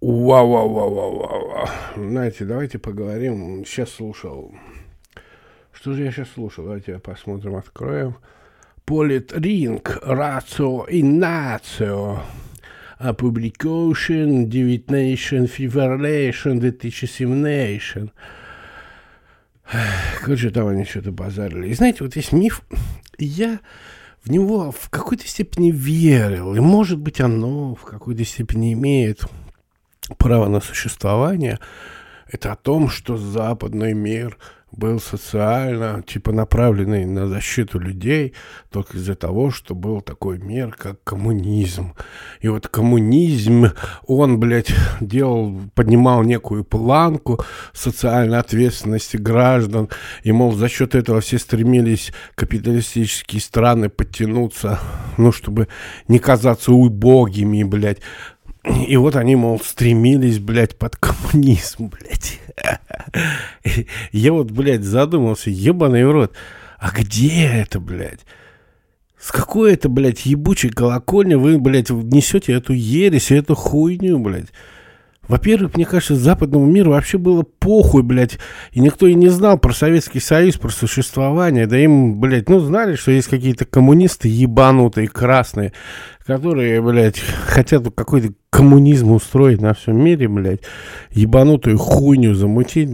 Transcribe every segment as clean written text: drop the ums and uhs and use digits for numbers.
Вау, вау, вау, вау, вау, вау. Знаете, давайте поговорим. Сейчас слушал. Что же я сейчас слушал? Давайте посмотрим, откроем. Политринг, рацио и нацио. Publication 19 февраля 2017. Короче, там они что-то базарили. И знаете, вот есть миф, я в него в какой-то степени верил. И, может быть, оно в какой-то степени имеет право на существование. Это о том, что западный мир был социально, направленный на защиту людей только из-за того, что был такой мир, как коммунизм. И вот коммунизм, он, поднимал некую планку социальной ответственности граждан, и, мол, за счет этого все стремились капиталистические страны подтянуться, чтобы не казаться убогими, И вот они, мол, стремились, под коммунизм, Я задумался, ебаный в рот, а где это, С какой это, ебучей колокольни вы, несете эту ересь, эту хуйню, Во-первых, мне кажется, западному миру вообще было похуй, и никто и не знал про Советский Союз, про существование, да им, знали, что есть какие-то коммунисты ебанутые, красные, которые, хотят какой-то коммунизм устроить на всем мире, ебанутую хуйню замутить,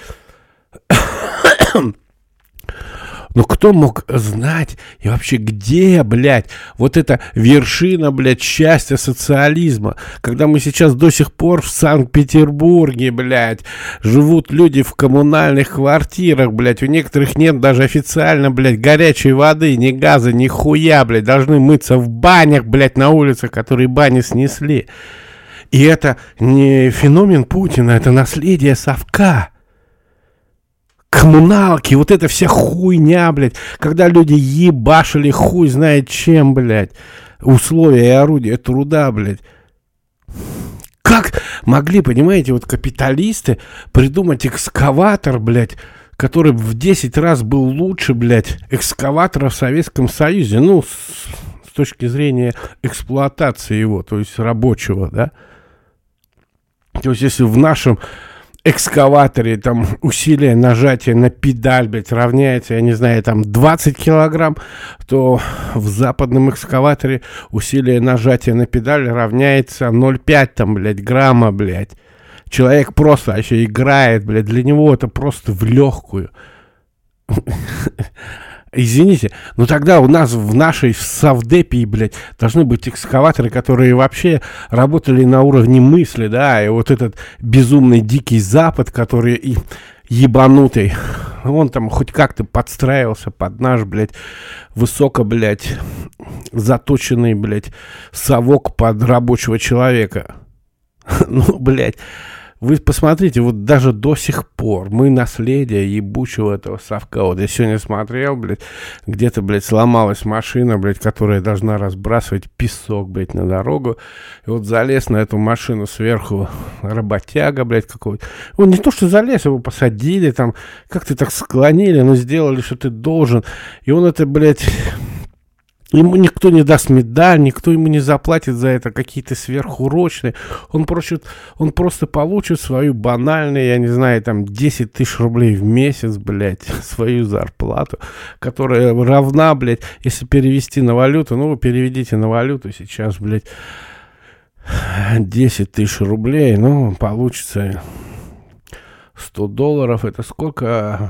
Но кто мог знать и вообще где, вот эта вершина, счастья социализма, когда мы сейчас до сих пор в Санкт-Петербурге, живут люди в коммунальных квартирах, у некоторых нет даже официально, горячей воды, ни газа, ни хуя, должны мыться в банях, на улицах, которые бани снесли. И это не феномен Путина, это наследие совка. Коммуналки, вот эта вся хуйня, когда люди ебашили хуй знает чем, условия и орудия труда, Как могли, понимаете, капиталисты придумать экскаватор, который в 10 раз был лучше, экскаватора в Советском Союзе, с точки зрения эксплуатации его, то есть рабочего, да? То есть если в нашем экскаваторе усилие нажатия на педаль, равняется, 20 килограмм, то в западном экскаваторе усилие нажатия на педаль равняется 0,5 грамма, Человек просто вообще играет, для него это просто в легкую. Извините, но тогда у нас в нашей Совдепе, должны быть экскаваторы, которые вообще работали на уровне мысли, да, и вот этот безумный дикий Запад, который и ебанутый, он хоть как-то подстраивался под наш, высоко, заточенный, совок под рабочего человека. Вы посмотрите, даже до сих пор мы наследие ебучего этого совка. Вот я сегодня смотрел, где-то, сломалась машина, которая должна разбрасывать песок, на дорогу. И залез на эту машину сверху работяга, какой-то. Он не то, что залез, его посадили, как-то так склонили, но сделали, что ты должен. И он это, ему никто не даст медаль, никто ему не заплатит за это какие-то сверхурочные. Он просто получит свою банальную, 10 тысяч рублей в месяц, свою зарплату, которая равна, если перевести на валюту, вы переведите на валюту сейчас, 10 тысяч рублей, получится $100, это сколько?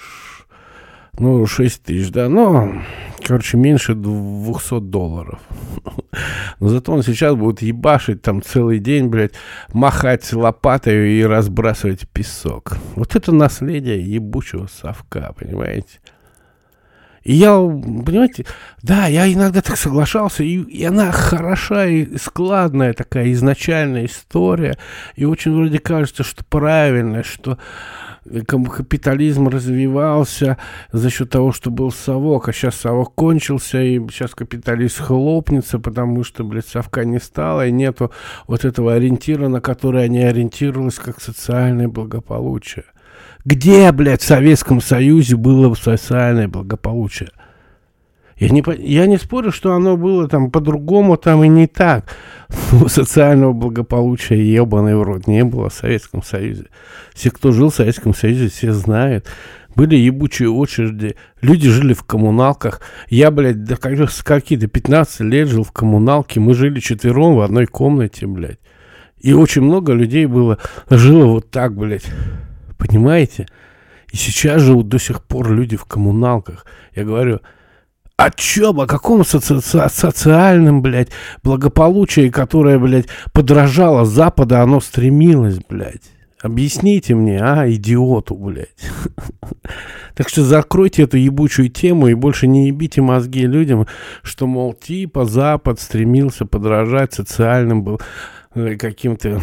6 тысяч, да, меньше $200. Но зато он сейчас будет ебашить целый день, махать лопатой и разбрасывать песок. Вот это наследие ебучего совка, понимаете? И я, понимаете, да, я иногда так соглашался, и она хороша и складная такая изначальная история, и очень вроде кажется, что правильно, что капитализм развивался за счет того, что был совок, а сейчас совок кончился, и сейчас капитализм хлопнется, потому что, совка не стало, и нету вот этого ориентира, на который они ориентировались, как социальное благополучие. Где, в Советском Союзе было социальное благополучие? Я не спорю, что оно было там по-другому, там и не так. Но социального благополучия ебаный в рот не было в Советском Союзе. Все, кто жил в Советском Союзе, все знают. Были ебучие очереди, люди жили в коммуналках. Я, блядь, до скольки, до 15 лет жил в коммуналке. Мы жили четвером в одной комнате, блядь. И очень много людей жило вот так, блядь. Понимаете? И сейчас живут до сих пор люди в коммуналках. Я говорю... О чем? О каком социальном, блядь, благополучии, которое, блядь, подражало Запада, оно стремилось, блядь? Объясните мне, идиоту, блядь. Так что закройте эту ебучую тему и больше не ебите мозги людям, что, мол, типа Запад стремился подражать социальным каким-то,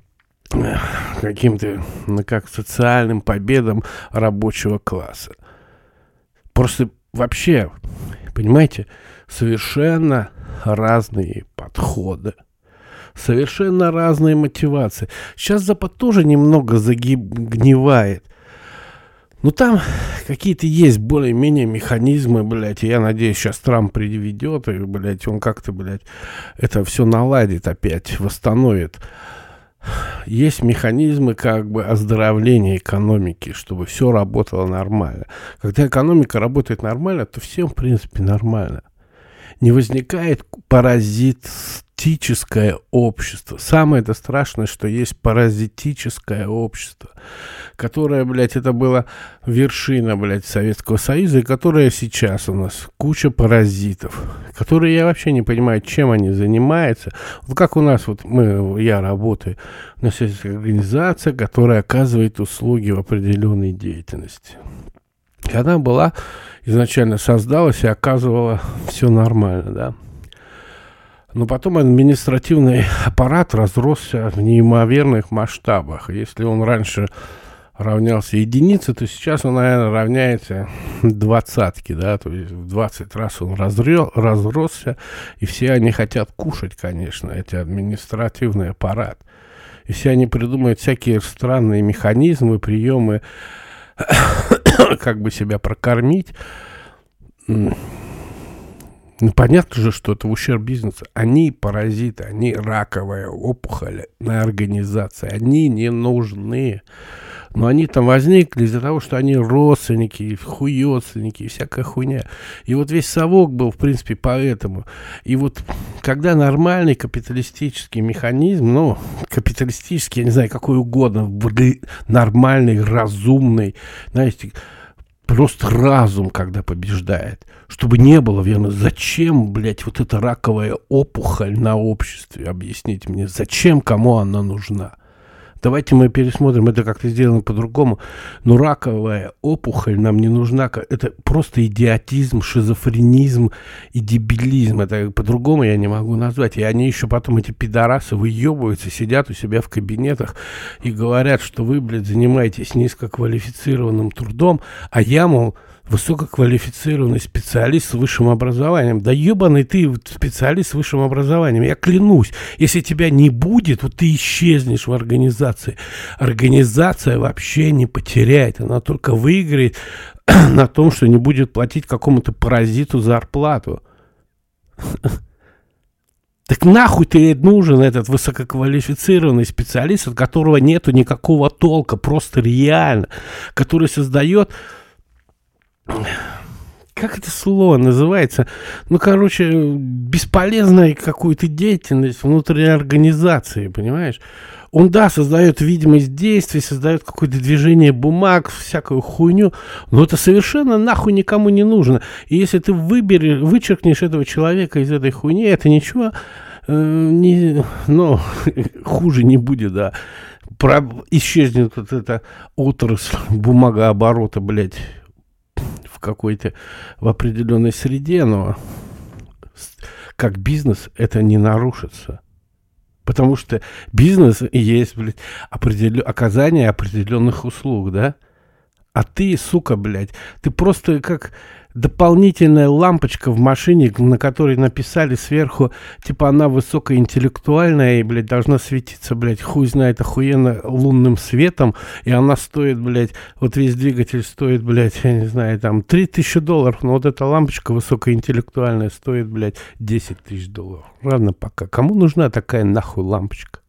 социальным победам рабочего класса. Просто вообще... Понимаете, совершенно разные подходы, совершенно разные мотивации. Сейчас Запад тоже немного гнивает. Но там какие-то есть более-менее механизмы, блядь, и я надеюсь, сейчас Трамп приведет, и, блядь, он как-то, блядь, это все наладит опять, восстановит. Есть механизмы как бы оздоровления экономики, чтобы все работало нормально. Когда экономика работает нормально, то всем, в принципе, нормально. Не возникает паразитическое общество. Самое это страшное, что есть паразитическое общество, которое, блядь, это была вершина, блядь, Советского Союза, и которое сейчас у нас куча паразитов, которые я вообще не понимаю, чем они занимаются. Вот как у нас, я работаю, у нас есть организация, которая оказывает услуги в определенной деятельности. И она изначально создалась и оказывала все нормально, да. Но потом административный аппарат разросся в неимоверных масштабах. Если он раньше равнялся единице, то сейчас он, наверное, равняется двадцатке, да, то есть в 20 раз он разросся, и все они хотят кушать, конечно, эти административный аппарат. И все они придумывают всякие странные механизмы, приемы, как бы себя прокормить. Понятно же, что это в ущерб бизнесу. Они паразиты, они раковая опухоль на организации. Они не нужны. Но они там возникли из-за того, что они родственники, хуёценники и всякая хуйня. И вот весь совок был, в принципе, поэтому. И вот когда нормальный капиталистический механизм, капиталистический, я не знаю, какой угодно, нормальный, разумный, знаете, просто разум, когда побеждает. Чтобы не было, верно, зачем, блядь, вот эта раковая опухоль на обществе? Объясните мне, зачем, кому она нужна? Давайте мы пересмотрим, это как-то сделано по-другому. Но раковая опухоль нам не нужна. Это просто идиотизм, шизофренизм и дебилизм. Это по-другому я не могу назвать. И они еще потом, эти пидорасы, выебываются, сидят у себя в кабинетах и говорят, что вы, блядь, занимаетесь низкоквалифицированным трудом, а я, мол, высококвалифицированный специалист с высшим образованием. Да ебаный ты специалист с высшим образованием. Я клянусь, если тебя не будет, вот ты исчезнешь в организации. Организация вообще не потеряет. Она только выиграет на том, что не будет платить какому-то паразиту зарплату. Так нахуй ты нужен этот высококвалифицированный специалист, от которого нету никакого толка, просто реально, который создает... Как это слово называется? Бесполезная какую-то деятельность внутри организации, понимаешь? Он, создает видимость действий, создает какое-то движение бумаг, всякую хуйню, но это совершенно нахуй никому не нужно. И если ты вычеркнешь этого человека из этой хуйни, это ничего хуже не будет, да. Исчезнет вот эта отрасль бумагооборота, блядь, в определенной среде, но как бизнес это не нарушится. Потому что бизнес и есть, блядь, оказание определенных услуг, да? А ты, сука, блядь, ты просто как дополнительная лампочка в машине, на которой написали сверху, типа, она высокоинтеллектуальная и, блядь, должна светиться, блядь, хуй знает, охуенно лунным светом, и она стоит, блядь, вот весь двигатель стоит, блядь, я не знаю, там, $3000, но вот эта лампочка высокоинтеллектуальная стоит, блядь, $10 000. Ладно, пока. Кому нужна такая нахуй лампочка?